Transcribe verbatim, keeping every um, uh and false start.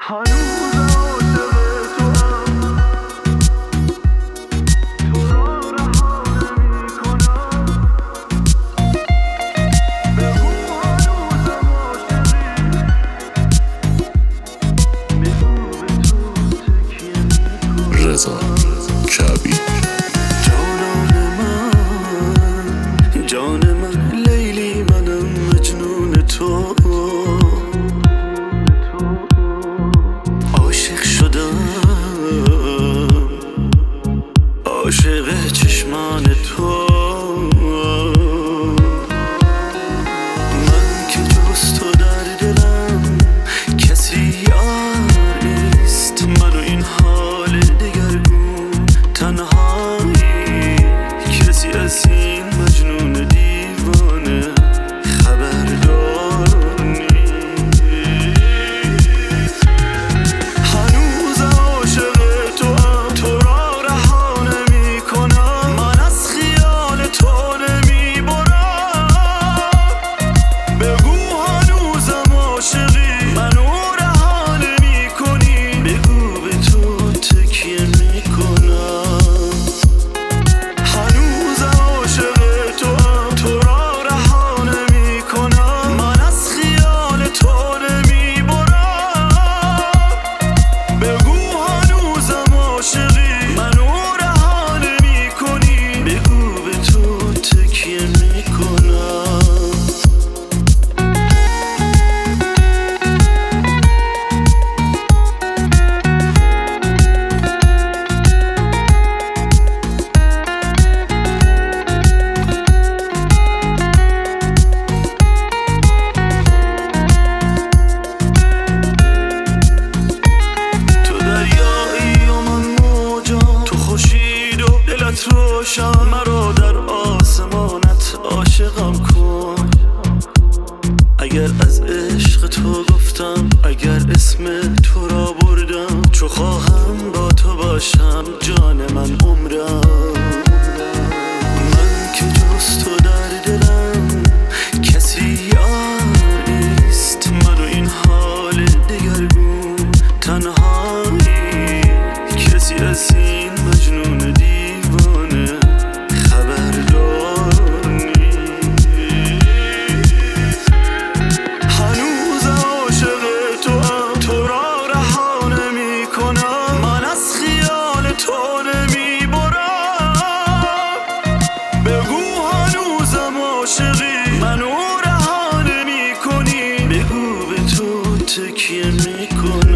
رضا کبی. جانان من جان من لیلی، منم مجنون تو، عاشق شدم عاشق چشمان تو. من که جز تو در دلم کسی یار نیست، من و این حال دگرگون تنهایی، کسی از این مجنون دیوانه خبردار نیست. هنوزم عاشق توام، تو را رها نمی کنم، من از خیال تو نمی برم. بگو هنوزم عاشقی، منو رها نمی کنی، بگو به تو تکیه می کنم. هنوزم عاشق توام، تو را رها نمی کنم، من از خیال تو نمی برم. بگو هنوزم عاشقی، منو رها نمی کنی، بگو به تو تکیه می کنم. روشن مرا در آسمانت عاشقم کن. اگر از عشق تو گفتم، اگر اسم تو را بردم، چو خواهم با تو باشم جان من عمرم. من که جز تو در دلم کسی یار نیست، من و این حال دگرگون تنهایی، کسی از این مجنون دیوانه خبردار نیست. هنوزم عاشق توام، تو را رها نمی کنم، من از خیال تو نمی برم. بگو هنوزم عاشقی، منو رها نمی کنی، بگو به تو تکیه می کنم.